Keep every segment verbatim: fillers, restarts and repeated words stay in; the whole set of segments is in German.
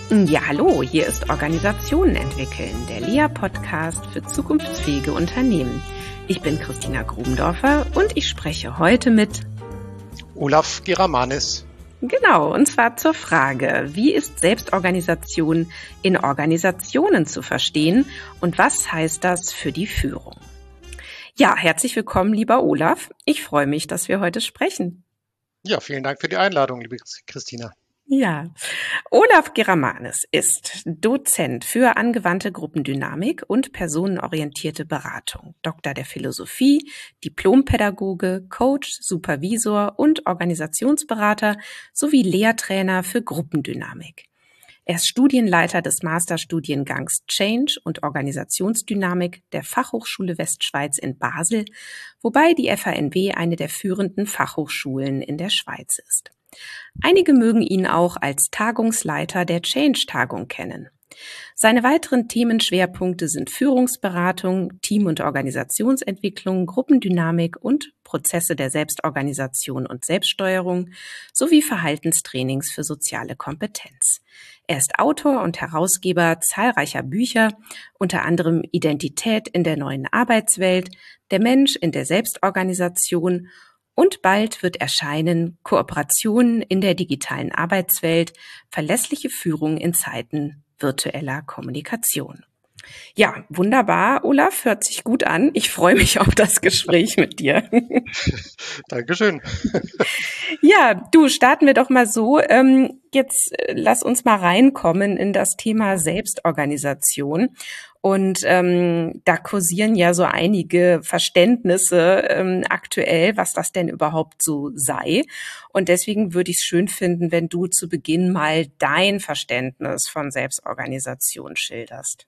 Ja, hallo, hier ist Organisationen entwickeln, der L E A-Podcast für zukunftsfähige Unternehmen. Ich bin Christina Grubendorfer und ich spreche heute mit Olaf Geramanis. Genau, und zwar zur Frage, wie ist Selbstorganisation in Organisationen zu verstehen und was heißt das für die Führung? Ja, herzlich willkommen, lieber Olaf. Ich freue mich, dass wir heute sprechen. Ja, vielen Dank für die Einladung, liebe Christina. Ja, Olaf Geramanis ist Dozent für angewandte Gruppendynamik und personenorientierte Beratung, Doktor der Philosophie, Diplompädagoge, Coach, Supervisor und Organisationsberater sowie Lehrtrainer für Gruppendynamik. Er ist Studienleiter des Masterstudiengangs Change und Organisationsdynamik der Fachhochschule Westschweiz in Basel, wobei die F H N W eine der führenden Fachhochschulen in der Schweiz ist. Einige mögen ihn auch als Tagungsleiter der Change-Tagung kennen. Seine weiteren Themenschwerpunkte sind Führungsberatung, Team- und Organisationsentwicklung, Gruppendynamik und Prozesse der Selbstorganisation und Selbststeuerung sowie Verhaltenstrainings für soziale Kompetenz. Er ist Autor und Herausgeber zahlreicher Bücher, unter anderem Identität in der neuen Arbeitswelt, Der Mensch in der Selbstorganisation und bald wird erscheinen Kooperationen in der digitalen Arbeitswelt, verlässliche Führung in Zeiten virtueller Kommunikation. Ja, wunderbar, Olaf, hört sich gut an. Ich freue mich auf das Gespräch mit dir. Dankeschön. Ja, du, starten wir doch mal so. Ähm, jetzt äh, lass uns mal reinkommen in das Thema Selbstorganisation. Und ähm, da kursieren ja so einige Verständnisse ähm, aktuell, was das denn überhaupt so sei. Und deswegen würde ich es schön finden, wenn du zu Beginn mal dein Verständnis von Selbstorganisation schilderst.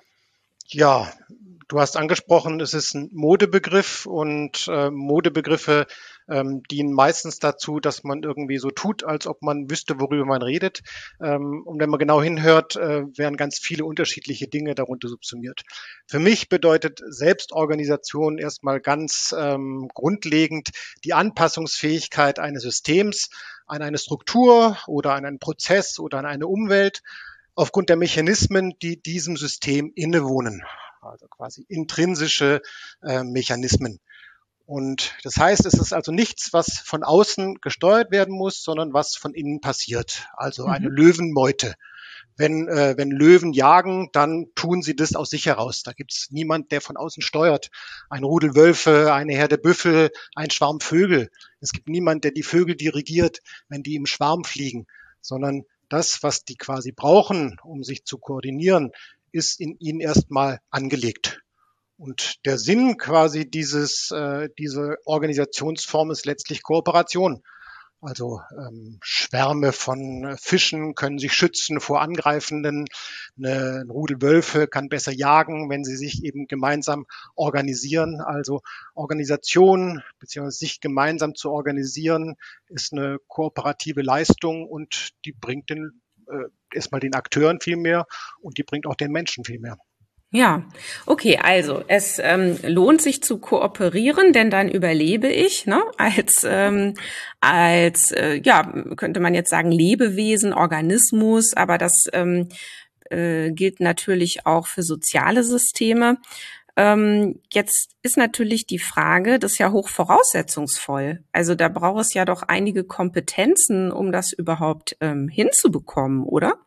Ja, du hast angesprochen, es ist ein Modebegriff und äh, Modebegriffe ähm, dienen meistens dazu, dass man irgendwie so tut, als ob man wüsste, worüber man redet. Ähm, und wenn man genau hinhört, äh, werden ganz viele unterschiedliche Dinge darunter subsumiert. Für mich bedeutet Selbstorganisation erstmal ganz ähm, grundlegend die Anpassungsfähigkeit eines Systems an eine Struktur oder an einen Prozess oder an eine Umwelt, aufgrund der Mechanismen, die diesem System innewohnen, also quasi intrinsische äh, Mechanismen. Und das heißt, es ist also nichts, was von außen gesteuert werden muss, sondern was von innen passiert, also eine Mhm. Löwenmeute. Wenn, äh, wenn Löwen jagen, dann tun sie das aus sich heraus. Da gibt es niemand, der von außen steuert. Ein Rudel Wölfe, eine Herde Büffel, ein Schwarm Vögel. Es gibt niemand, der die Vögel dirigiert, wenn die im Schwarm fliegen, sondern das, was die quasi brauchen, um sich zu koordinieren, ist in ihnen erstmal angelegt. Und der Sinn quasi dieses, äh, diese Organisationsform ist letztlich Kooperation. Also ähm, Schwärme von Fischen können sich schützen vor Angreifenden. Eine, ein Rudel Wölfe kann besser jagen, wenn sie sich eben gemeinsam organisieren. Also Organisation bzw. sich gemeinsam zu organisieren ist eine kooperative Leistung und die bringt den, äh, erstmal den Akteuren viel mehr und die bringt auch den Menschen viel mehr. Ja, okay, also es ähm, lohnt sich zu kooperieren, denn dann überlebe ich, ne, als ähm, als äh, ja, könnte man jetzt sagen Lebewesen, Organismus, aber das ähm, äh, gilt natürlich auch für soziale Systeme. Ähm, jetzt ist natürlich die Frage, das ist ja hoch voraussetzungsvoll. Also da braucht es ja doch einige Kompetenzen, um das überhaupt ähm, hinzubekommen, oder?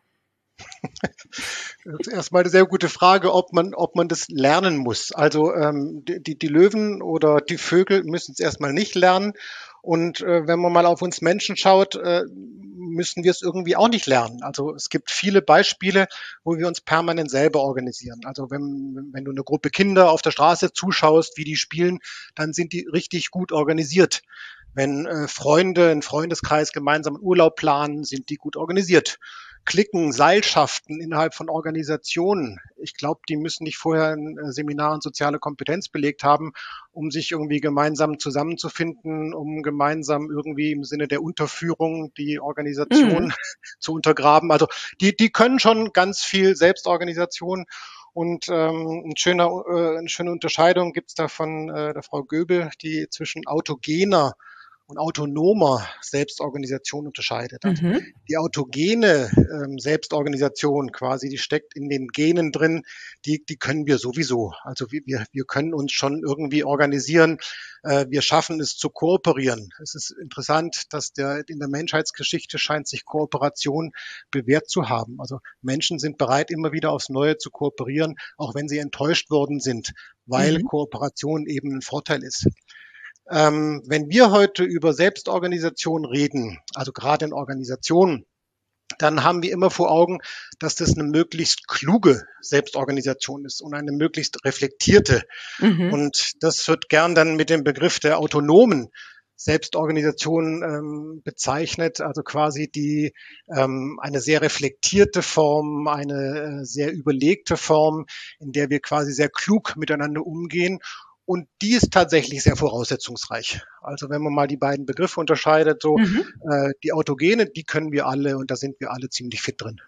Das ist erstmal eine sehr gute Frage, ob man, ob man das lernen muss. Also ähm, die, die Löwen oder die Vögel müssen es erstmal nicht lernen. Und äh, wenn man mal auf uns Menschen schaut, äh, müssen wir es irgendwie auch nicht lernen. Also es gibt viele Beispiele, wo wir uns permanent selber organisieren. Also wenn, wenn du eine Gruppe Kinder auf der Straße zuschaust, wie die spielen, dann sind die richtig gut organisiert. Wenn äh, Freunde, ein Freundeskreis gemeinsam einen Urlaub planen, sind die gut organisiert. Klicken, Seilschaften innerhalb von Organisationen. Ich glaube, die müssen nicht vorher ein Seminar in soziale Kompetenz belegt haben, um sich irgendwie gemeinsam zusammenzufinden, um gemeinsam irgendwie im Sinne der Unterführung die Organisation Mhm. zu untergraben. Also die, die können schon ganz viel Selbstorganisation. Und ähm, ein schöner, äh, eine schöne Unterscheidung gibt es da von äh, der Frau Göbel, die zwischen autogener und autonomer Selbstorganisation unterscheidet. Also Mhm. die autogene ähm, Selbstorganisation quasi, die steckt in den Genen drin, die, die können wir sowieso. Also wir, wir können uns schon irgendwie organisieren. Äh, wir schaffen es zu kooperieren. Es ist interessant, dass der, in der Menschheitsgeschichte scheint sich Kooperation bewährt zu haben. Also Menschen sind bereit, immer wieder aufs Neue zu kooperieren, auch wenn sie enttäuscht worden sind, weil Mhm. Kooperation eben ein Vorteil ist. Ähm, wenn wir heute über Selbstorganisation reden, also gerade in Organisationen, dann haben wir immer vor Augen, dass das eine möglichst kluge Selbstorganisation ist und eine möglichst reflektierte. Mhm. Und das wird gern dann mit dem Begriff der autonomen Selbstorganisation ähm, bezeichnet, also quasi die ähm, eine sehr reflektierte Form, eine äh, sehr überlegte Form, in der wir quasi sehr klug miteinander umgehen. Und die ist tatsächlich sehr voraussetzungsreich. Also wenn man mal die beiden Begriffe unterscheidet, so Mhm. äh, die Autogene, die können wir alle und da sind wir alle ziemlich fit drin.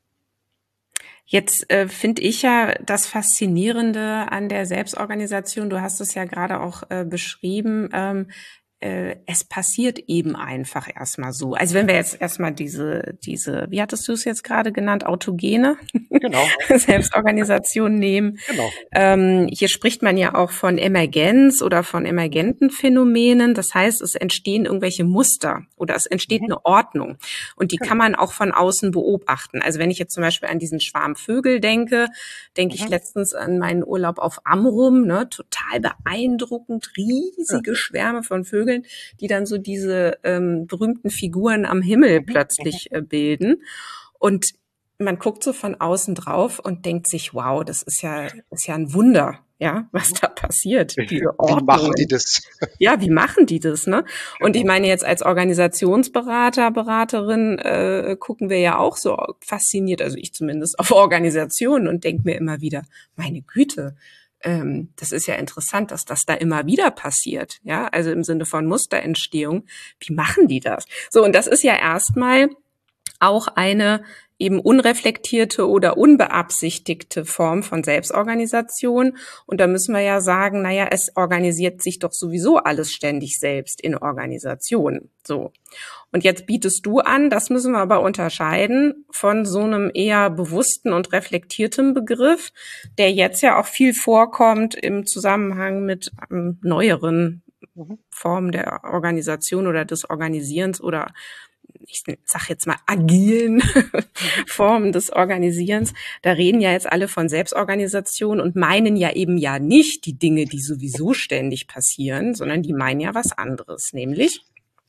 Jetzt äh, finde ich ja das Faszinierende an der Selbstorganisation, du hast es ja gerade auch äh, beschrieben, ähm, äh, es passiert eben einfach erstmal so. Also wenn wir jetzt erstmal diese, diese, wie hattest du es jetzt gerade genannt, autogene Genau, Selbstorganisation nehmen. genau. Ähm, hier spricht man ja auch von Emergenz oder von emergenten Phänomenen. Das heißt, es entstehen irgendwelche Muster oder es entsteht Mhm, eine Ordnung. Und die kann genau. man auch von außen beobachten. Also wenn ich jetzt zum Beispiel an diesen Schwarm Vögel denke, denke ich Mhm, letztens an meinen Urlaub auf Amrum, ne, total beeindruckend, ja, riesige Schwärme von Vögeln, die dann so diese ähm, berühmten Figuren am Himmel mhm, mhm. plötzlich äh, bilden. Und man guckt so von außen drauf und denkt sich, wow, das ist ja, ist ja ein Wunder, ja, was Mhm. da passiert, diese Wie machen die Ordnung. das? Ja, wie machen die das, ne? Und ich Genau. meine, jetzt als Organisationsberater, Beraterin äh, gucken wir ja auch so fasziniert, also ich zumindest, auf Organisationen und denke mir immer wieder, meine Güte, ähm, das ist ja interessant, dass das da immer wieder passiert, ja, also im Sinne von Musterentstehung. Wie machen die das? So, und das ist ja erstmal auch eine eben unreflektierte oder unbeabsichtigte Form von Selbstorganisation. Und da müssen wir ja sagen, naja, es organisiert sich doch sowieso alles ständig selbst in Organisationen. So. Und jetzt bietest du an, das müssen wir aber unterscheiden von so einem eher bewussten und reflektierten Begriff, der jetzt ja auch viel vorkommt im Zusammenhang mit ähm, neueren Mhm. Formen der Organisation oder des Organisierens oder ich sag jetzt mal agilen Mhm. Formen des Organisierens. Da reden ja jetzt alle von Selbstorganisation und meinen ja eben ja nicht die Dinge, die sowieso ständig passieren, sondern die meinen ja was anderes, nämlich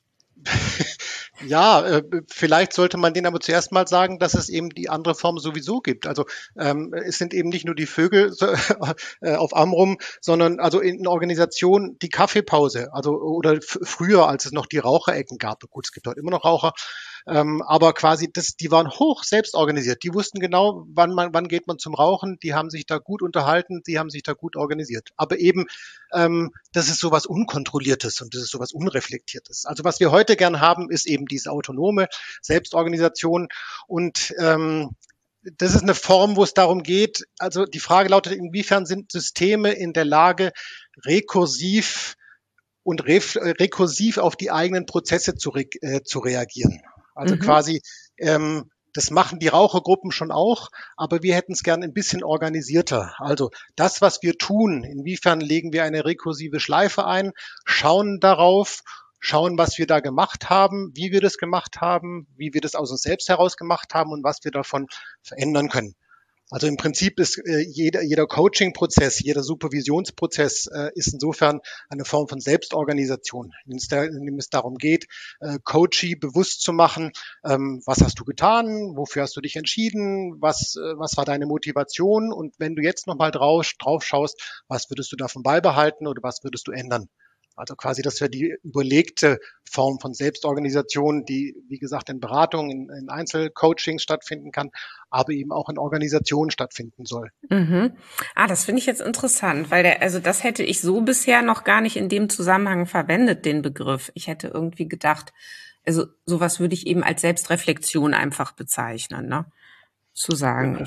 Ja, äh, vielleicht sollte man denen aber zuerst mal sagen, dass es eben die andere Form sowieso gibt. Also ähm, es sind eben nicht nur die Vögel so, äh, auf Amrum, sondern also in Organisationen die Kaffeepause. Also oder f- früher, als es noch die Raucherecken gab. Gut, es gibt heute immer noch Raucher, ähm, aber quasi das, die waren hoch selbst organisiert. Die wussten genau, wann man, wann geht man zum Rauchen. Die haben sich da gut unterhalten, die haben sich da gut organisiert. Aber eben ähm, das ist sowas Unkontrolliertes und das ist sowas Unreflektiertes. Also was wir heute gern haben, ist eben diese autonome Selbstorganisation und ähm, das ist eine Form, wo es darum geht, also die Frage lautet, inwiefern sind Systeme in der Lage, rekursiv und rekursiv auf die eigenen Prozesse zu, re äh, zu reagieren. Also mhm, quasi, ähm, das machen die Rauchergruppen schon auch, aber wir hätten es gern ein bisschen organisierter. Also das, was wir tun, inwiefern legen wir eine rekursive Schleife ein, schauen darauf, schauen, was wir da gemacht haben, wie wir das gemacht haben, wie wir das aus uns selbst heraus gemacht haben und was wir davon verändern können. Also im Prinzip ist äh, jeder, jeder Coaching-Prozess, jeder Supervisionsprozess äh, ist insofern eine Form von Selbstorganisation, in dem es, da, in dem es darum geht, äh, Coachee bewusst zu machen, ähm, was hast du getan, wofür hast du dich entschieden, was, äh, was war deine Motivation und wenn du jetzt nochmal drauf, drauf schaust, was würdest du davon beibehalten oder was würdest du ändern? Also quasi, das wäre die überlegte Form von Selbstorganisation, die, wie gesagt, in Beratungen, in, in Einzelcoachings stattfinden kann, aber eben auch in Organisationen stattfinden soll. mhm. Ah, das finde ich jetzt interessant, weil der, also das hätte ich so bisher noch gar nicht in dem Zusammenhang verwendet, den Begriff. Ich hätte irgendwie gedacht, also sowas würde ich eben als Selbstreflexion einfach bezeichnen, ne? Zu sagen, ich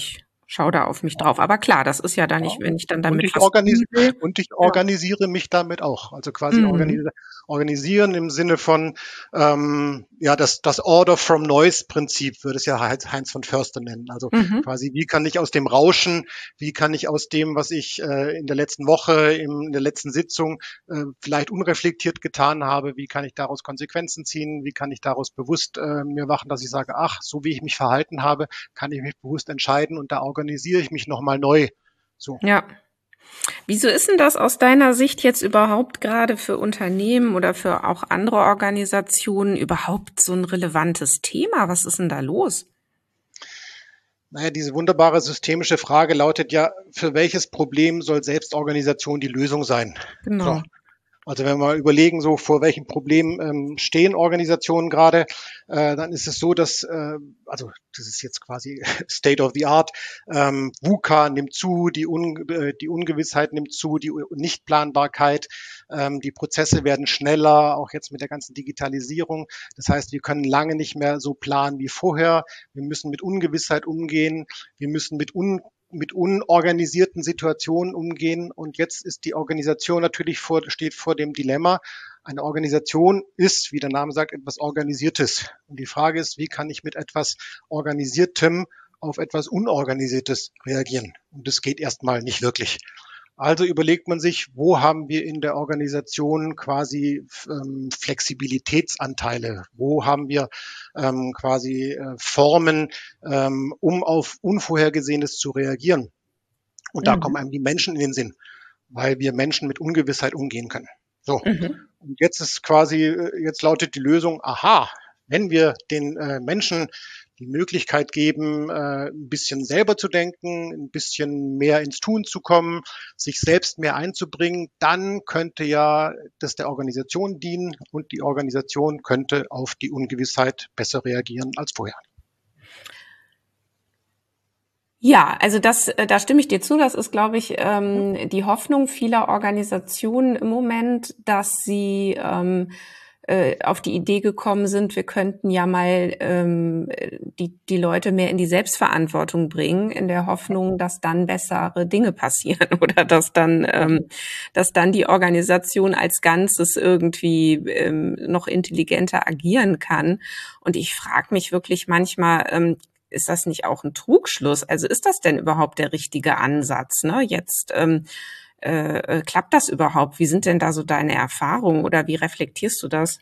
schau da auf mich drauf. Aber klar, das ist ja dann Ja. nicht, wenn ich dann Und damit ich, was organis tun will. und ich Ja. organisiere mich damit auch. Also quasi Mhm. organis organisieren im Sinne von, ähm, ja, das, das Order from Noise Prinzip würde es ja Heinz Heinz von Förster nennen. Also Mhm. quasi, wie kann ich aus dem Rauschen, wie kann ich aus dem, was ich äh, in der letzten Woche, im, in der letzten Sitzung äh, vielleicht unreflektiert getan habe, wie kann ich daraus Konsequenzen ziehen, wie kann ich daraus bewusst äh, mir machen, dass ich sage, ach, so wie ich mich verhalten habe, kann ich mich bewusst entscheiden und da organisiere ich mich nochmal neu. So. Ja. Wieso ist denn das aus deiner Sicht jetzt überhaupt gerade für Unternehmen oder für auch andere Organisationen überhaupt so ein relevantes Thema? Was ist denn da los? Naja, diese wunderbare systemische Frage lautet ja, für welches Problem soll Selbstorganisation die Lösung sein? So. Genau. Also wenn wir mal überlegen, so vor welchen Problemen ähm, stehen Organisationen gerade, äh, dann ist es so, dass, äh, also das ist jetzt quasi State of the Art, ähm, VUCA nimmt zu, die, Un äh, die Ungewissheit nimmt zu, die Nichtplanbarkeit, ähm, die Prozesse werden schneller, auch jetzt mit der ganzen Digitalisierung. Das heißt, wir können lange nicht mehr so planen wie vorher. Wir müssen mit Ungewissheit umgehen, wir müssen mit un mit unorganisierten Situationen umgehen. Und jetzt ist die Organisation natürlich vor, steht vor dem Dilemma. Eine Organisation ist, wie der Name sagt, etwas Organisiertes. Und die Frage ist, wie kann ich mit etwas Organisiertem auf etwas Unorganisiertes reagieren? Und das geht erstmal nicht wirklich. Also überlegt man sich, wo haben wir in der Organisation quasi ähm, Flexibilitätsanteile? Wo haben wir ähm, quasi äh, Formen, ähm, um auf Unvorhergesehenes zu reagieren? Und da kommen Mhm. einem die Menschen in den Sinn, weil wir Menschen mit Ungewissheit umgehen können. So. Mhm. Und jetzt ist quasi, jetzt lautet die Lösung, aha, wenn wir den äh, Menschen die Möglichkeit geben, äh, ein bisschen selber zu denken, ein bisschen mehr ins Tun zu kommen, sich selbst mehr einzubringen, dann könnte ja das der Organisation dienen und die Organisation könnte auf die Ungewissheit besser reagieren als vorher. Ja, also das, äh, da stimme ich dir zu. Das ist, glaube ich, ähm, die Hoffnung vieler Organisationen im Moment, dass sie ähm, äh, auf die Idee gekommen sind, wir könnten ja mal ähm, die, die Leute mehr in die Selbstverantwortung bringen, in der Hoffnung, dass dann bessere Dinge passieren oder dass dann, ähm, dass dann die Organisation als Ganzes irgendwie ähm, noch intelligenter agieren kann. Und ich frage mich wirklich manchmal, ähm, ist das nicht auch ein Trugschluss? Also ist das denn überhaupt der richtige Ansatz? Ne? Jetzt ähm, äh, klappt das überhaupt? Wie sind denn da so deine Erfahrungen oder wie reflektierst du das?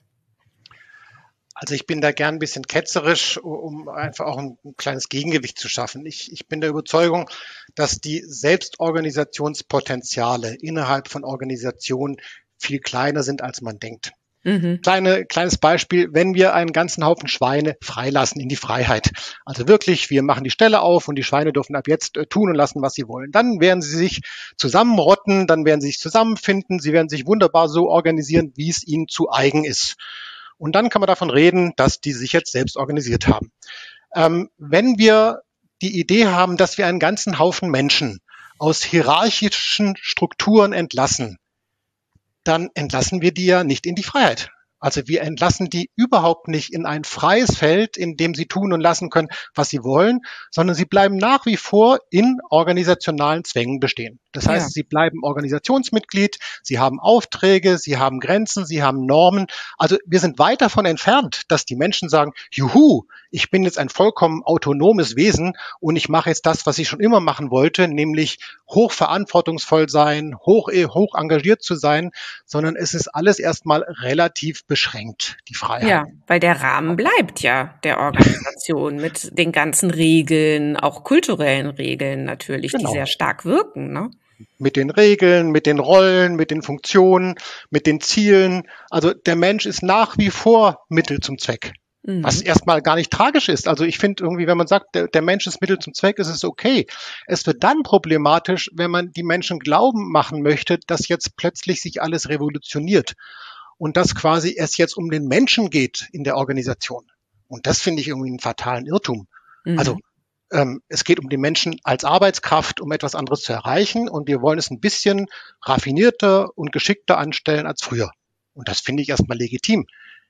Also ich bin da gern ein bisschen ketzerisch, um einfach auch ein, ein kleines Gegengewicht zu schaffen. Ich, ich bin der Überzeugung, dass die Selbstorganisationspotenziale innerhalb von Organisationen viel kleiner sind, als man denkt. Mhm. Kleine, kleines Beispiel, wenn wir einen ganzen Haufen Schweine freilassen in die Freiheit. Also wirklich, wir machen die Ställe auf und die Schweine dürfen ab jetzt äh, tun und lassen, was sie wollen. Dann werden sie sich zusammenrotten, dann werden sie sich zusammenfinden, sie werden sich wunderbar so organisieren, wie es ihnen zu eigen ist. Und dann kann man davon reden, dass die sich jetzt selbst organisiert haben. Ähm, wenn wir die Idee haben, dass wir einen ganzen Haufen Menschen aus hierarchischen Strukturen entlassen, dann entlassen wir die ja nicht in die Freiheit. Also wir entlassen die überhaupt nicht in ein freies Feld, in dem sie tun und lassen können, was sie wollen, sondern sie bleiben nach wie vor in organisationalen Zwängen bestehen. Das heißt, Ja. sie bleiben Organisationsmitglied, sie haben Aufträge, sie haben Grenzen, sie haben Normen. Also wir sind weit davon entfernt, dass die Menschen sagen, juhu, ich bin jetzt ein vollkommen autonomes Wesen und ich mache jetzt das, was ich schon immer machen wollte, nämlich hochverantwortungsvoll sein, hoch, hoch engagiert zu sein, sondern es ist alles erstmal relativ beschränkt, die Freiheit. Ja, weil der Rahmen bleibt ja der Organisation mit den ganzen Regeln, auch kulturellen Regeln natürlich, die Genau. sehr stark wirken, ne? Mit den Regeln, mit den Rollen, mit den Funktionen, mit den Zielen. Also der Mensch ist nach wie vor Mittel zum Zweck. Was Mhm. erstmal gar nicht tragisch ist. Also ich finde irgendwie, wenn man sagt, der, der Mensch ist Mittel zum Zweck, ist es okay. Es wird dann problematisch, wenn man die Menschen glauben machen möchte, dass jetzt plötzlich sich alles revolutioniert und dass quasi es jetzt um den Menschen geht in der Organisation. Und das finde ich irgendwie einen fatalen Irrtum. Also Mhm. ähm, es geht um den Menschen als Arbeitskraft, um etwas anderes zu erreichen und wir wollen es ein bisschen raffinierter und geschickter anstellen als früher. Und das finde ich erstmal legitim.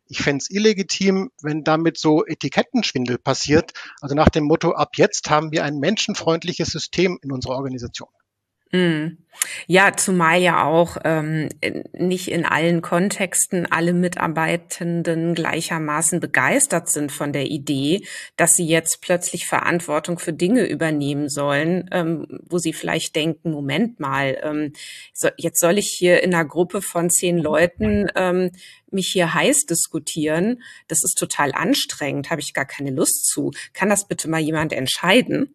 Ich fände es illegitim, wenn damit so Etikettenschwindel passiert. Also nach dem Motto, ab jetzt haben wir ein menschenfreundliches System in unserer Organisation. Mm. Ja, zumal ja auch ähm, nicht in allen Kontexten alle Mitarbeitenden gleichermaßen begeistert sind von der Idee, dass sie jetzt plötzlich Verantwortung für Dinge übernehmen sollen, ähm, wo sie vielleicht denken, Moment mal, ähm, so, jetzt soll ich hier in einer Gruppe von zehn Leuten ähm, mich hier heiß diskutieren. Das ist total anstrengend, habe ich gar keine Lust zu. Kann das bitte mal jemand entscheiden?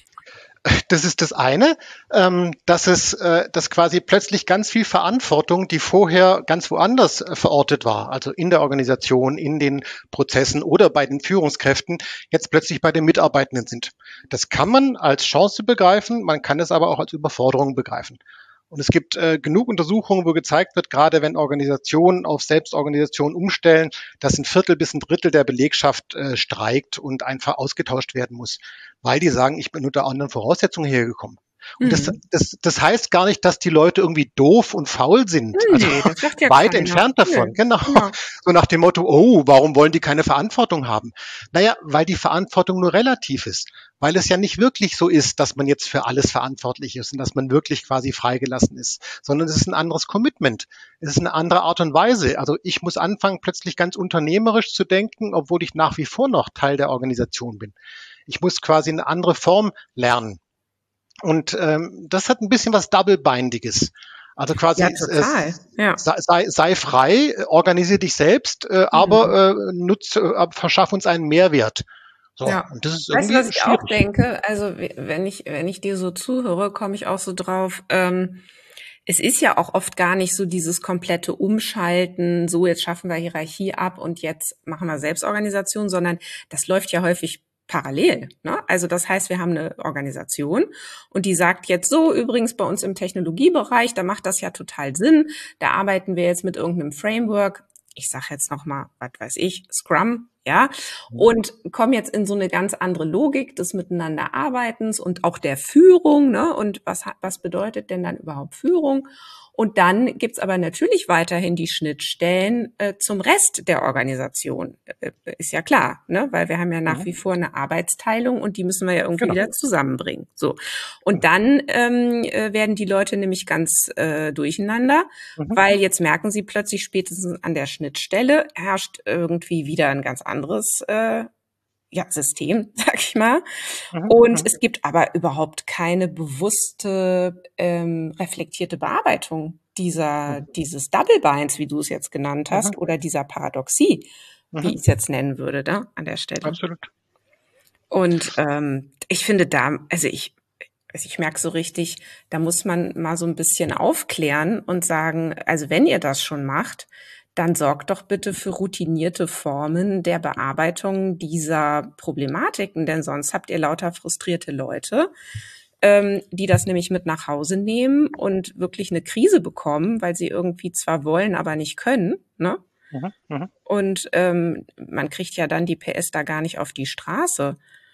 Das ist das eine, ähm, dass es, äh, dass quasi plötzlich ganz viel Verantwortung, die vorher ganz woanders äh, verortet war, also in der Organisation, in den Prozessen oder bei den Führungskräften, jetzt plötzlich bei den Mitarbeitenden sind. Das kann man als Chance begreifen, man kann es aber auch als Überforderung begreifen. Und es gibt äh, genug Untersuchungen, wo gezeigt wird, gerade wenn Organisationen auf Selbstorganisation umstellen, dass ein Viertel bis ein Drittel der Belegschaft äh, streikt und einfach ausgetauscht werden muss, weil die sagen, ich bin unter anderen Voraussetzungen hergekommen. Und das, das, das heißt gar nicht, dass die Leute irgendwie doof und faul sind. Nee, Also das sagt ja weit keiner. entfernt davon. Nee, Genau. genau. So nach dem Motto, oh, warum wollen die keine Verantwortung haben? Naja, weil die Verantwortung nur relativ ist. Weil es ja nicht wirklich so ist, dass man jetzt für alles verantwortlich ist und dass man wirklich quasi freigelassen ist, sondern es ist ein anderes Commitment. Es ist eine andere Art und Weise. Also ich muss anfangen, plötzlich ganz unternehmerisch zu denken, obwohl ich nach wie vor noch Teil der Organisation bin. Ich muss quasi eine andere Form lernen. Und ähm, das hat ein bisschen was Double-Bindiges. Also quasi Ja, total. äh, Ja. sei, sei frei, organisiere dich selbst, äh, aber äh, nutz, äh, verschaff uns einen Mehrwert. So, Ja. und das ist Weißt du, irgendwie was ich auch schwierig. denke? Also wenn ich, wenn ich dir so zuhöre, komme ich auch so drauf. Ähm, es ist ja auch oft gar nicht so dieses komplette Umschalten, so jetzt schaffen wir Hierarchie ab und jetzt machen wir Selbstorganisation, sondern das läuft ja häufig parallel. Ne? Also das heißt, wir haben eine Organisation und die sagt jetzt so, übrigens bei uns im Technologiebereich, da macht das ja total Sinn, da arbeiten wir jetzt mit irgendeinem Framework, ich sage jetzt nochmal, was weiß ich, Scrum, ja, und kommen jetzt in so eine ganz andere Logik des Miteinanderarbeitens und auch der Führung, ne? Und was hat, was bedeutet denn dann überhaupt Führung? Und dann gibt's aber natürlich weiterhin die Schnittstellen äh, zum Rest der Organisation. Äh, ist ja klar, ne? Weil wir haben ja nach Mhm. wie vor eine Arbeitsteilung und die müssen wir ja irgendwie Genau. wieder zusammenbringen. So. Und dann ähm, äh, werden die Leute nämlich ganz äh, durcheinander, Mhm. weil jetzt merken sie plötzlich spätestens an der Schnittstelle herrscht irgendwie wieder ein ganz anderes äh, ja, System, sag ich mal. Mhm. Und Mhm. es gibt aber überhaupt keine bewusste, ähm, reflektierte Bearbeitung dieser, Mhm. dieses Double Binds, wie du es jetzt genannt Mhm. hast, oder dieser Paradoxie, wie Mhm. ich es jetzt nennen würde, da an der Stelle. Absolut. Und ähm, ich finde da, also ich, also ich merke so richtig, da muss man mal so ein bisschen aufklären und sagen, also wenn ihr das schon macht, dann sorgt doch bitte für routinierte Formen der Bearbeitung dieser Problematiken, denn sonst habt ihr lauter frustrierte Leute, ähm, die das nämlich mit nach Hause nehmen und wirklich eine Krise bekommen, weil sie irgendwie zwar wollen, aber nicht können, ne? Mhm. Mhm. Und ähm, man kriegt ja dann die P S da gar nicht auf die Straße.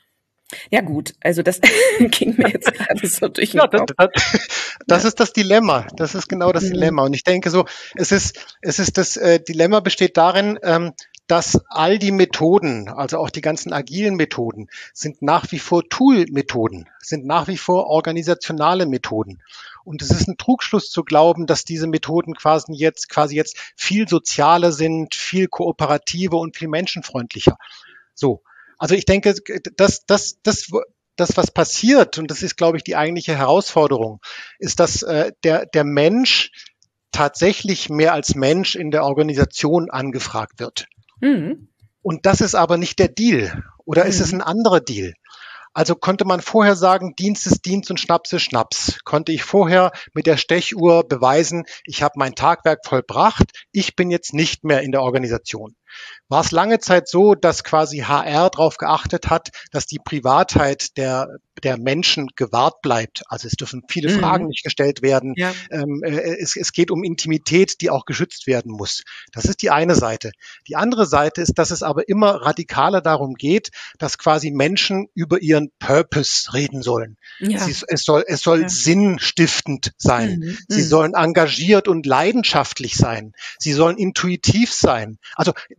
Ja gut, also das ging mir jetzt gerade so durch den Ja, das, Kopf. das, das ist das Dilemma. Das ist genau das Mhm. Dilemma. Und ich denke so, es ist, es ist das äh, Dilemma besteht darin, ähm, dass all die Methoden, also auch die ganzen agilen Methoden, sind nach wie vor Tool-Methoden, sind nach wie vor organisationale Methoden. Und es ist ein Trugschluss zu glauben, dass diese Methoden quasi jetzt, quasi jetzt viel sozialer sind, viel kooperativer und viel menschenfreundlicher. So. Also ich denke, dass das, das, das, was passiert, und das ist, glaube ich, die eigentliche Herausforderung, ist, dass äh, der, der Mensch tatsächlich mehr als Mensch in der Organisation angefragt wird. Mhm. Und das ist aber nicht der Deal. Oder ist es Mhm. ein anderer Deal? Also konnte man vorher sagen, Dienst ist Dienst und Schnaps ist Schnaps. Konnte ich vorher mit der Stechuhr beweisen, ich habe mein Tagwerk vollbracht, ich bin jetzt nicht mehr in der Organisation. War es lange Zeit so, dass quasi H R darauf geachtet hat, dass die Privatheit der, der Menschen gewahrt bleibt. Also es dürfen viele Mhm. Fragen nicht gestellt werden. Ja. Ähm, äh, es, es geht um Intimität, die auch geschützt werden muss. Das ist die eine Seite. Die andere Seite ist, dass es aber immer radikaler darum geht, dass quasi Menschen über ihren Purpose reden sollen. Ja. Sie, es soll, es soll Ja. sinnstiftend sein. Mhm. Sie Mhm. sollen engagiert und leidenschaftlich sein. Sie sollen intuitiv sein. Also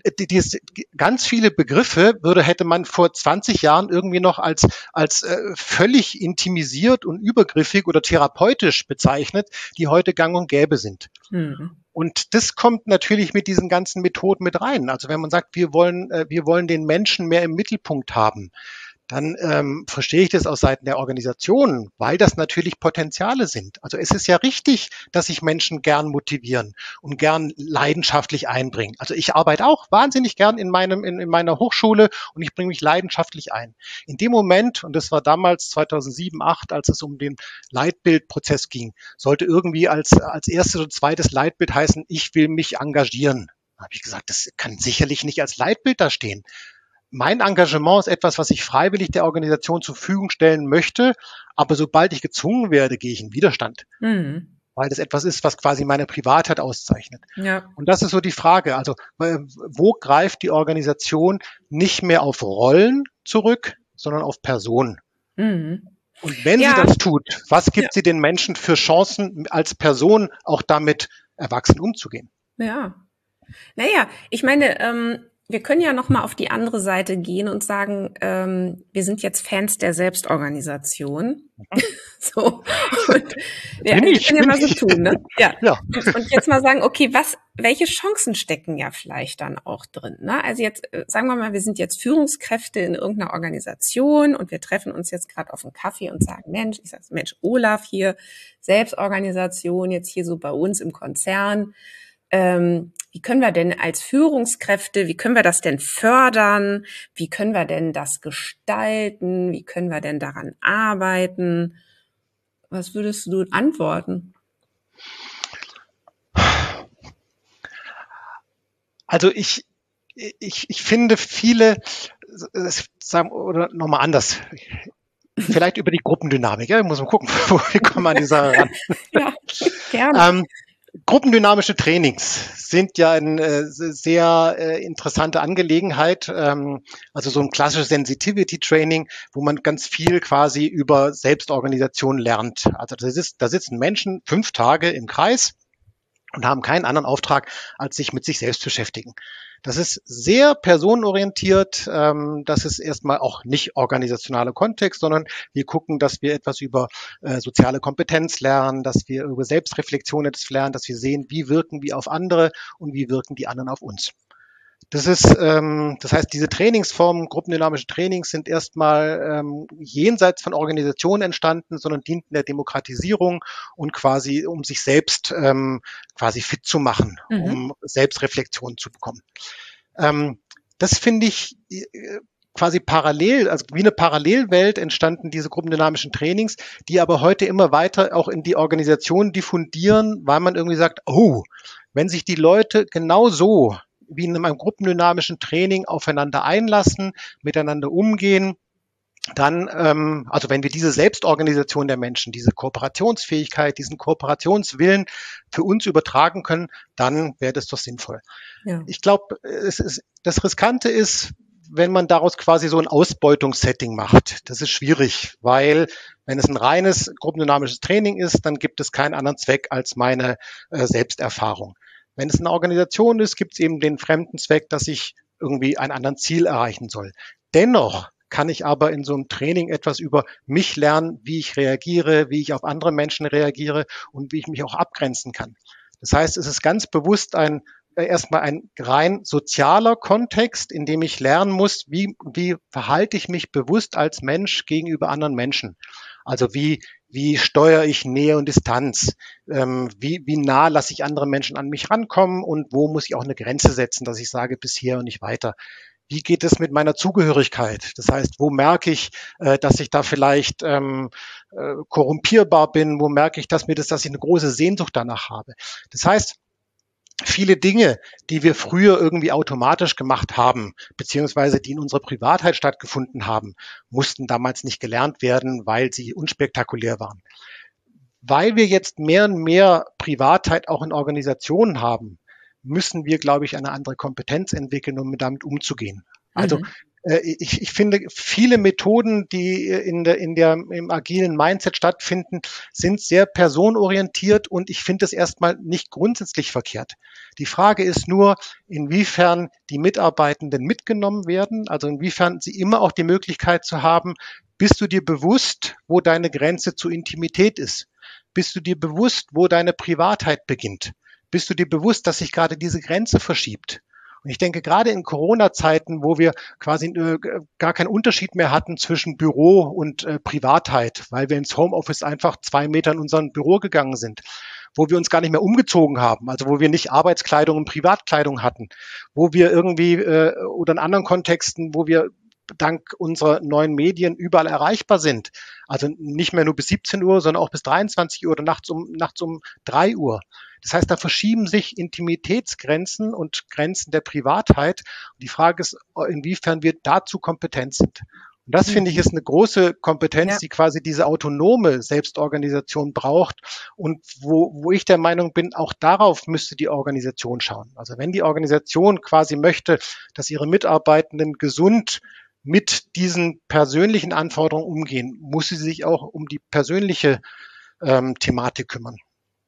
die, die, ganz viele Begriffe würde, hätte man vor zwanzig Jahren irgendwie noch als, als äh, völlig intimisiert und übergriffig oder therapeutisch bezeichnet, die heute gang und gäbe sind. Mhm. Und das kommt natürlich mit diesen ganzen Methoden mit rein. Also wenn man sagt, wir wollen, äh, wir wollen den Menschen mehr im Mittelpunkt haben, dann ähm, verstehe ich das aus Seiten der Organisation, weil das natürlich Potenziale sind. Also es ist ja richtig, dass sich Menschen gern motivieren und gern leidenschaftlich einbringen. Also ich arbeite auch wahnsinnig gern in meinem in, in meiner Hochschule und ich bringe mich leidenschaftlich ein. In dem Moment, und das war damals zweitausendsieben, acht, als es um den Leitbildprozess ging, sollte irgendwie als als erstes und zweites Leitbild heißen, ich will mich engagieren. Da habe ich gesagt, das kann sicherlich nicht als Leitbild da stehen. Mein Engagement ist etwas, was ich freiwillig der Organisation zur Verfügung stellen möchte, aber sobald ich gezwungen werde, gehe ich in Widerstand, mhm. weil das etwas ist, was quasi meine Privatheit auszeichnet. Ja. Und das ist so die Frage, also wo greift die Organisation nicht mehr auf Rollen zurück, sondern auf Personen? Mhm. Und wenn ja. sie das tut, was gibt ja. sie den Menschen für Chancen, als Person auch damit erwachsen umzugehen? Ja, naja, ich meine, ähm wir können ja noch mal auf die andere Seite gehen und sagen, ähm, wir sind jetzt Fans der Selbstorganisation. Mhm. so. Und, ja, wir können ja mal so tun, ne? Ja. ja. Und, und jetzt mal sagen, okay, was, welche Chancen stecken ja vielleicht dann auch drin, ne? Also jetzt, sagen wir mal, wir sind jetzt Führungskräfte in irgendeiner Organisation und wir treffen uns jetzt gerade auf einen Kaffee und sagen, Mensch, ich sag, Mensch, Olaf hier, Selbstorganisation, jetzt hier so bei uns im Konzern, ähm, wie können wir denn als Führungskräfte, wie können wir das denn fördern? Wie können wir denn das gestalten? Wie können wir denn daran arbeiten? Was würdest du antworten? Also ich, ich, ich finde viele, sagen, oder nochmal anders, vielleicht über die Gruppendynamik, ja, ich muss mal gucken, wie kommen wir an die Sache ran. Ja, gerne. ähm, Gruppendynamische Trainings sind ja eine äh, sehr äh, interessante Angelegenheit. Ähm, also so ein klassisches Sensitivity-Training, wo man ganz viel quasi über Selbstorganisation lernt. Also da, sitzt, da sitzen Menschen fünf Tage im Kreis und haben keinen anderen Auftrag, als sich mit sich selbst beschäftigen. Das ist sehr personenorientiert. Ähm, das ist erstmal auch nicht organisationaler Kontext, sondern wir gucken, dass wir etwas über äh, soziale Kompetenz lernen, dass wir über Selbstreflexion etwas lernen, dass wir sehen, wie wirken wir auf andere und wie wirken die anderen auf uns. Das ist, ähm, das heißt, diese Trainingsformen, gruppendynamische Trainings sind erstmal ähm, jenseits von Organisationen entstanden, sondern dienten der Demokratisierung und quasi, um sich selbst ähm, quasi fit zu machen, mhm. um Selbstreflexion zu bekommen. Ähm, das finde ich äh, quasi parallel, also wie eine Parallelwelt entstanden diese gruppendynamischen Trainings, die aber heute immer weiter auch in die Organisation diffundieren, weil man irgendwie sagt, oh, wenn sich die Leute genau so wie in einem gruppendynamischen Training aufeinander einlassen, miteinander umgehen, dann, ähm, also wenn wir diese Selbstorganisation der Menschen, diese Kooperationsfähigkeit, diesen Kooperationswillen für uns übertragen können, dann wäre das doch sinnvoll. Ja. Ich glaube, es ist, das Riskante ist, wenn man daraus quasi so ein Ausbeutungssetting macht. Das ist schwierig, weil wenn es ein reines gruppendynamisches Training ist, dann gibt es keinen anderen Zweck als meine äh, Selbsterfahrung. Wenn es eine Organisation ist, gibt es eben den fremden Zweck, dass ich irgendwie ein anderes Ziel erreichen soll. Dennoch kann ich aber in so einem Training etwas über mich lernen, wie ich reagiere, wie ich auf andere Menschen reagiere und wie ich mich auch abgrenzen kann. Das heißt, es ist ganz bewusst ein erstmal ein rein sozialer Kontext, in dem ich lernen muss, wie, wie verhalte ich mich bewusst als Mensch gegenüber anderen Menschen. Also wie, wie steuere ich Nähe und Distanz? Ähm, wie, wie nah lasse ich andere Menschen an mich rankommen und wo muss ich auch eine Grenze setzen, dass ich sage, bis hier und nicht weiter? Wie geht es mit meiner Zugehörigkeit? Das heißt, wo merke ich, äh, dass ich da vielleicht ähm, äh, korrumpierbar bin? Wo merke ich, dass mir das, dass ich eine große Sehnsucht danach habe? Das heißt, viele Dinge, die wir früher irgendwie automatisch gemacht haben, beziehungsweise die in unserer Privatheit stattgefunden haben, mussten damals nicht gelernt werden, weil sie unspektakulär waren. Weil wir jetzt mehr und mehr Privatheit auch in Organisationen haben, müssen wir, glaube ich, eine andere Kompetenz entwickeln, um damit umzugehen. Also mhm. äh, ich, ich finde, viele Methoden, die in der, in der, im agilen Mindset stattfinden, sind sehr personenorientiert und ich finde es erstmal nicht grundsätzlich verkehrt. Die Frage ist nur, inwiefern die Mitarbeitenden mitgenommen werden, also inwiefern sie immer auch die Möglichkeit zu haben, bist du dir bewusst, wo deine Grenze zur Intimität ist? Bist du dir bewusst, wo deine Privatheit beginnt? Bist du dir bewusst, dass sich gerade diese Grenze verschiebt? Und ich denke, gerade in Corona-Zeiten, wo wir quasi äh, gar keinen Unterschied mehr hatten zwischen Büro und äh, Privatheit, weil wir ins Homeoffice einfach zwei Meter in unser Büro gegangen sind, wo wir uns gar nicht mehr umgezogen haben, also wo wir nicht Arbeitskleidung und Privatkleidung hatten, wo wir irgendwie äh, oder in anderen Kontexten, wo wir dank unserer neuen Medien überall erreichbar sind. Also nicht mehr nur bis siebzehn Uhr, sondern auch bis dreiundzwanzig Uhr oder nachts um, nachts um drei Uhr. Das heißt, da verschieben sich Intimitätsgrenzen und Grenzen der Privatheit. Und die Frage ist, inwiefern wir dazu kompetent sind. Und das, finde ich, ist eine große Kompetenz, Ja. die quasi diese autonome Selbstorganisation braucht und wo, wo ich der Meinung bin, auch darauf müsste die Organisation schauen. Also wenn die Organisation quasi möchte, dass ihre Mitarbeitenden gesund mit diesen persönlichen Anforderungen umgehen, muss sie sich auch um die persönliche ähm, Thematik kümmern.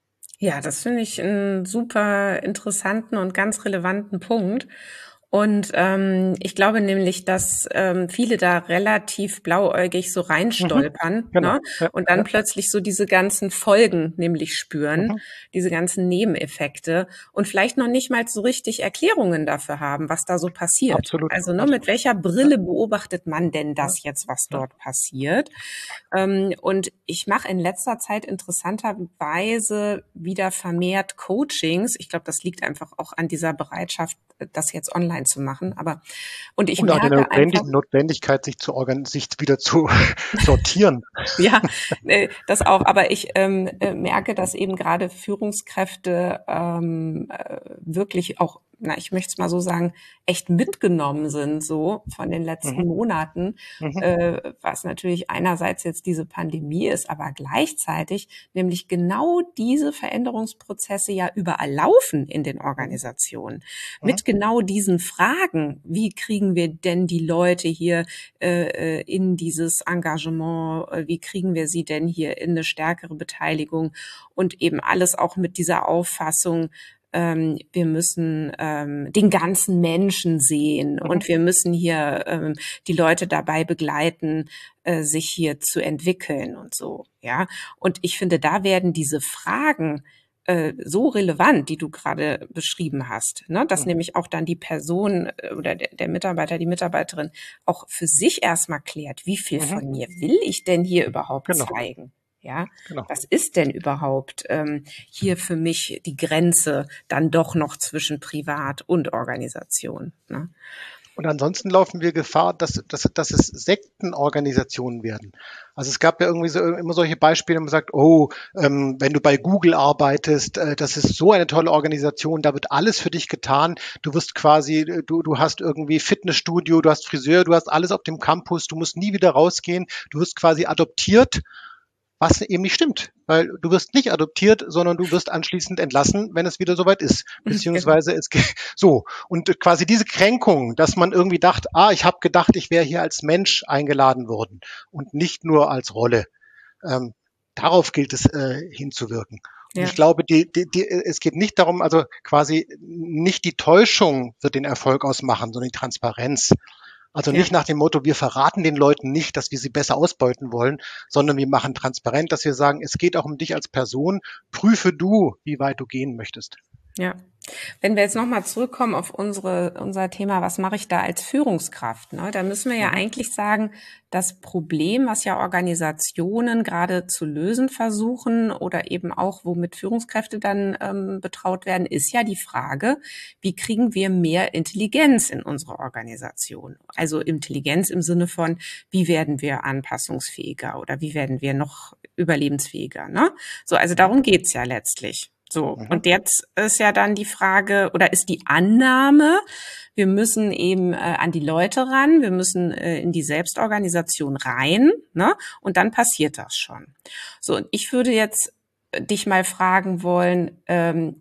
Ja, das finde ich einen super interessanten und ganz relevanten Punkt. Und ähm, ich glaube nämlich, dass ähm, viele da relativ blauäugig so Mhm, reinstolpern, genau. ne? Ja, Und dann ja. plötzlich so diese ganzen Folgen nämlich spüren, Mhm, diese ganzen Nebeneffekte und vielleicht noch nicht mal so richtig Erklärungen dafür haben, was da so passiert. absolut, Also ne, mit absolut. welcher Ja, Brille beobachtet man denn ja, das jetzt, was ja. dort passiert? Ähm, und ich mache in letzter Zeit interessanterweise wieder vermehrt Coachings. Ich glaube, das liegt einfach auch an dieser Bereitschaft, das jetzt online zu machen. Aber und ich Und auch die merke einfach, Notwendig Notwendigkeit, sich zu organ sich wieder zu sortieren. ja, äh, das auch. Aber ich ähm, äh, merke, dass eben gerade Führungskräfte ähm, äh, wirklich auch, na, ich möchte es mal so sagen, echt mitgenommen sind so von den letzten Mhm, Monaten, mhm, äh, was natürlich einerseits jetzt diese Pandemie ist, aber gleichzeitig nämlich genau diese Veränderungsprozesse ja überall laufen in den mhm, Organisationen. mhm, Mit genau diesen Fragen, wie kriegen wir denn die Leute hier äh, in dieses Engagement, äh, wie kriegen wir sie denn hier in eine stärkere Beteiligung und eben alles auch mit dieser Auffassung, ähm, wir müssen ähm, den ganzen Menschen sehen mhm, und wir müssen hier ähm, die Leute dabei begleiten, äh, sich hier zu entwickeln und so, ja. Und ich finde, da werden diese Fragen äh, so relevant, die du gerade beschrieben hast, ne? Dass mhm, nämlich auch dann die Person äh, oder der, der Mitarbeiter, die Mitarbeiterin auch für sich erstmal klärt, wie viel mhm, von mir will ich denn hier überhaupt genau, zeigen? Ja, genau. was ist denn überhaupt ähm, hier für mich die Grenze dann doch noch zwischen Privat und Organisation? Ne? Und ansonsten laufen wir Gefahr, dass, dass, dass es Sektenorganisationen werden. Also es gab ja irgendwie so immer solche Beispiele, wo man sagt, oh, ähm, wenn du bei Google arbeitest, äh, das ist so eine tolle Organisation, da wird alles für dich getan. Du wirst quasi, äh, du, du hast irgendwie Fitnessstudio, du hast Friseur, du hast alles auf dem Campus, du musst nie wieder rausgehen, du wirst quasi adoptiert, was eben nicht stimmt, weil du wirst nicht adoptiert, sondern du wirst anschließend entlassen, wenn es wieder soweit ist. Genau. Beziehungsweise es geht so. Und quasi diese Kränkung, dass man irgendwie dachte, ah, ich habe gedacht, ich wäre hier als Mensch eingeladen worden und nicht nur als Rolle. Ähm, darauf gilt es äh, hinzuwirken. Und ich Ja, glaube, die, die, die, es geht nicht darum, also quasi nicht die Täuschung wird den Erfolg ausmachen, sondern die Transparenz. Also ja. nicht nach dem Motto, wir verraten den Leuten nicht, dass wir sie besser ausbeuten wollen, sondern wir machen transparent, dass wir sagen, es geht auch um dich als Person. Prüfe du, wie weit du gehen möchtest. Ja. Wenn wir jetzt nochmal zurückkommen auf unsere, unser Thema, was mache ich da als Führungskraft? Ne? Da müssen wir ja Mhm. eigentlich sagen, das Problem, was ja Organisationen gerade zu lösen versuchen oder eben auch, womit Führungskräfte dann ähm, betraut werden, ist ja die Frage, wie kriegen wir mehr Intelligenz in unsere Organisation? Also Intelligenz im Sinne von, wie werden wir anpassungsfähiger oder wie werden wir noch überlebensfähiger? Ne? So, also Mhm. darum geht's ja letztlich. So, Mhm. und jetzt ist ja dann die Frage oder ist die Annahme, wir müssen eben äh, an die Leute ran, wir müssen äh, in die Selbstorganisation rein, ne? Und dann passiert das schon. So, und ich würde jetzt dich mal fragen wollen, ähm,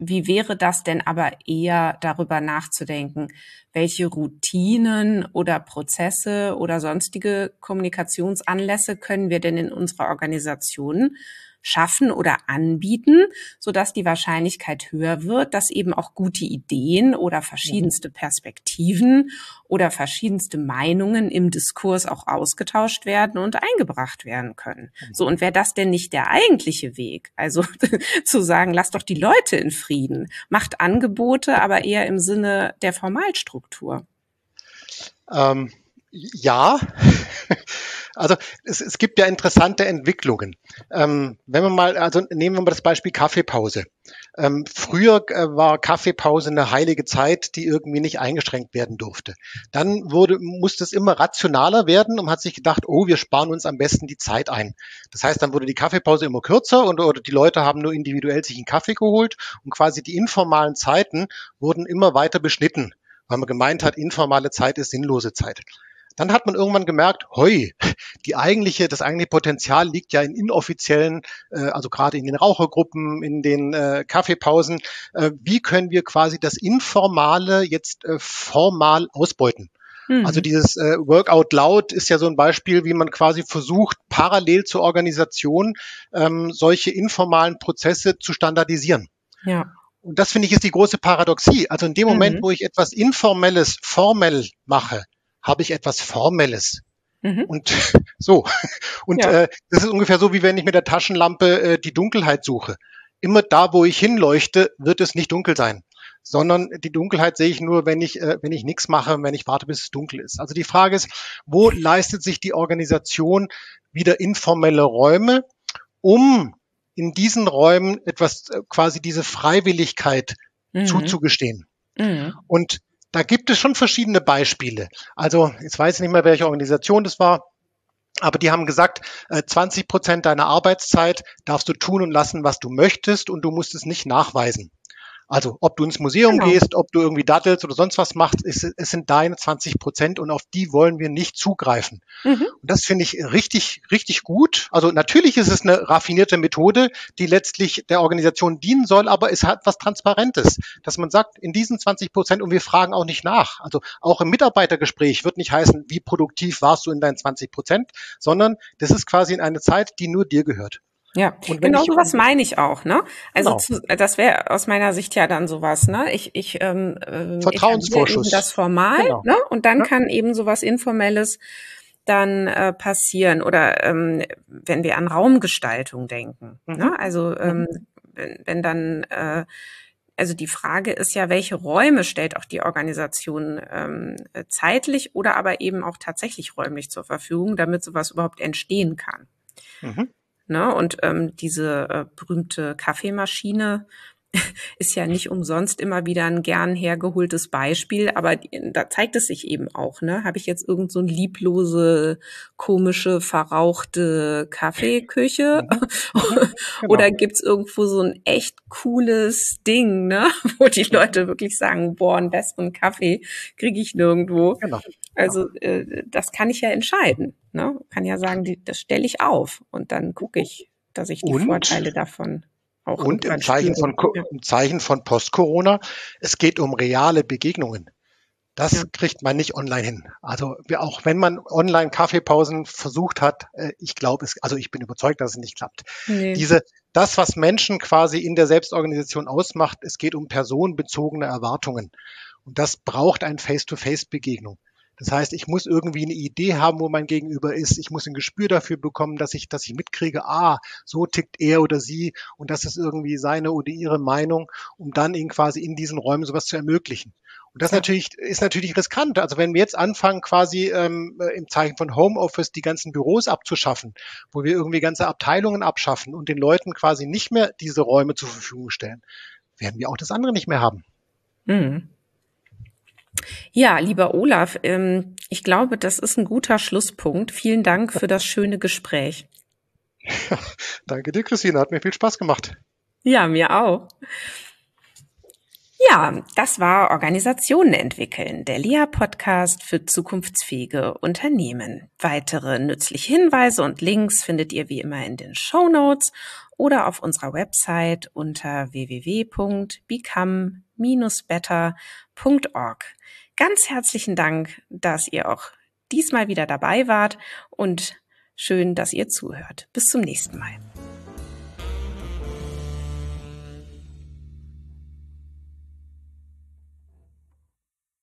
wie wäre das denn aber eher darüber nachzudenken, welche Routinen oder Prozesse oder sonstige Kommunikationsanlässe können wir denn in unserer Organisation schaffen oder anbieten, sodass die Wahrscheinlichkeit höher wird, dass eben auch gute Ideen oder verschiedenste Perspektiven oder verschiedenste Meinungen im Diskurs auch ausgetauscht werden und eingebracht werden können. So, und wäre das denn nicht der eigentliche Weg? Also zu sagen, lasst doch die Leute in Frieden, macht Angebote, aber eher im Sinne der Formalstruktur. Ähm, ja, also es, es gibt ja interessante Entwicklungen. Ähm, wenn wir mal, also nehmen wir mal das Beispiel Kaffeepause. Ähm, früher äh, war Kaffeepause eine heilige Zeit, die irgendwie nicht eingeschränkt werden durfte. Dann wurde, musste es immer rationaler werden und man hat sich gedacht, oh, wir sparen uns am besten die Zeit ein. Das heißt, dann wurde die Kaffeepause immer kürzer und oder die Leute haben nur individuell sich einen Kaffee geholt und quasi die informalen Zeiten wurden immer weiter beschnitten, weil man gemeint hat, informale Zeit ist sinnlose Zeit. Dann hat man irgendwann gemerkt, hoi, die eigentliche, das eigentliche Potenzial liegt ja in inoffiziellen, äh, also gerade in den Rauchergruppen, in den äh, Kaffeepausen. Äh, wie können wir quasi das Informale jetzt äh, formal ausbeuten? Mhm. Also dieses äh, Workout Loud ist ja so ein Beispiel, wie man quasi versucht, parallel zur Organisation ähm, solche informalen Prozesse zu standardisieren. Ja. Und das, finde ich, ist die große Paradoxie. Also in dem Moment, mhm. wo ich etwas Informelles formell mache, habe ich etwas Formelles. Mhm. Und so. Und ja. äh, das ist ungefähr so, wie wenn ich mit der Taschenlampe äh, die Dunkelheit suche. Immer da, wo ich hinleuchte, wird es nicht dunkel sein. Sondern die Dunkelheit sehe ich nur, wenn ich, äh, wenn ich nichts mache, wenn ich warte, bis es dunkel ist. Also die Frage ist, wo leistet sich die Organisation wieder informelle Räume, um in diesen Räumen etwas, äh, quasi diese Freiwilligkeit mhm. zuzugestehen. Mhm. Und da gibt es schon verschiedene Beispiele. Also, jetzt weiß ich nicht mehr, welche Organisation das war, aber die haben gesagt, zwanzig Prozent deiner Arbeitszeit darfst du tun und lassen, was du möchtest, und du musst es nicht nachweisen. Also, ob du ins Museum genau. gehst, ob du irgendwie dattelst oder sonst was machst, es, es sind deine zwanzig Prozent und auf die wollen wir nicht zugreifen. Mhm. Und das finde ich richtig, richtig gut. Also natürlich ist es eine raffinierte Methode, die letztlich der Organisation dienen soll, aber es hat was Transparentes, dass man sagt, in diesen zwanzig Prozent, und wir fragen auch nicht nach. Also auch im Mitarbeitergespräch wird nicht heißen, wie produktiv warst du in deinen zwanzig Prozent, sondern das ist quasi in eine Zeit, die nur dir gehört. Ja, genau sowas meine ich auch, ne? Also genau. zu, das wäre aus meiner Sicht ja dann sowas, ne? Ich ich ähm, Vertrauensvorschuss, eben das formal, genau. ne? Und dann ja. kann eben sowas Informelles dann äh, passieren. Oder ähm, wenn wir an Raumgestaltung denken, mhm. ne? Also ähm, mhm. wenn, wenn dann äh, also die Frage ist ja, welche Räume stellt auch die Organisation ähm, zeitlich oder aber eben auch tatsächlich räumlich zur Verfügung, damit sowas überhaupt entstehen kann. Mhm. Ne? Und ähm, diese äh, berühmte Kaffeemaschine ist ja nicht umsonst immer wieder ein gern hergeholtes Beispiel, aber da zeigt es sich eben auch, ne? Habe ich jetzt irgend so eine lieblose, komische, verrauchte Kaffeeküche? Mhm. Genau. Oder gibt's irgendwo so ein echt cooles Ding, ne? Wo die Leute wirklich sagen, boah, einen besseren Kaffee kriege ich nirgendwo. Genau. Also äh, das kann ich ja entscheiden, ne? Kann ja sagen, die, das stelle ich auf und dann gucke ich, dass ich die und? Vorteile davon auch Und im Zeichen von, im Zeichen von Post-Corona, es geht um reale Begegnungen. Das ja. kriegt man nicht online hin. Also auch wenn man online Kaffeepausen versucht hat, ich glaube es, also ich bin überzeugt, dass es nicht klappt. Nee. Diese, das, was Menschen quasi in der Selbstorganisation ausmacht, es geht um personenbezogene Erwartungen. Und das braucht eine Face-to-Face-Begegnung. Das heißt, ich muss irgendwie eine Idee haben, wo mein Gegenüber ist. Ich muss ein Gespür dafür bekommen, dass ich, dass ich mitkriege, ah, so tickt er oder sie, und das ist irgendwie seine oder ihre Meinung, um dann ihn quasi in diesen Räumen sowas zu ermöglichen. Und das ja. natürlich ist natürlich riskant. Also wenn wir jetzt anfangen, quasi ähm, im Zeichen von Homeoffice die ganzen Büros abzuschaffen, wo wir irgendwie ganze Abteilungen abschaffen und den Leuten quasi nicht mehr diese Räume zur Verfügung stellen, werden wir auch das andere nicht mehr haben. Mhm. Ja, lieber Olaf, ähm, ich glaube, das ist ein guter Schlusspunkt. Vielen Dank für das schöne Gespräch. Ja, danke dir, Christine. Hat mir viel Spaß gemacht. Ja, mir auch. Ja, das war Organisationen entwickeln, der L I A-Podcast für zukunftsfähige Unternehmen. Weitere nützliche Hinweise und Links findet ihr wie immer in den Shownotes oder auf unserer Website unter w w w punkt become dash better punkt org. Ganz herzlichen Dank, dass ihr auch diesmal wieder dabei wart und schön, dass ihr zuhört. Bis zum nächsten Mal.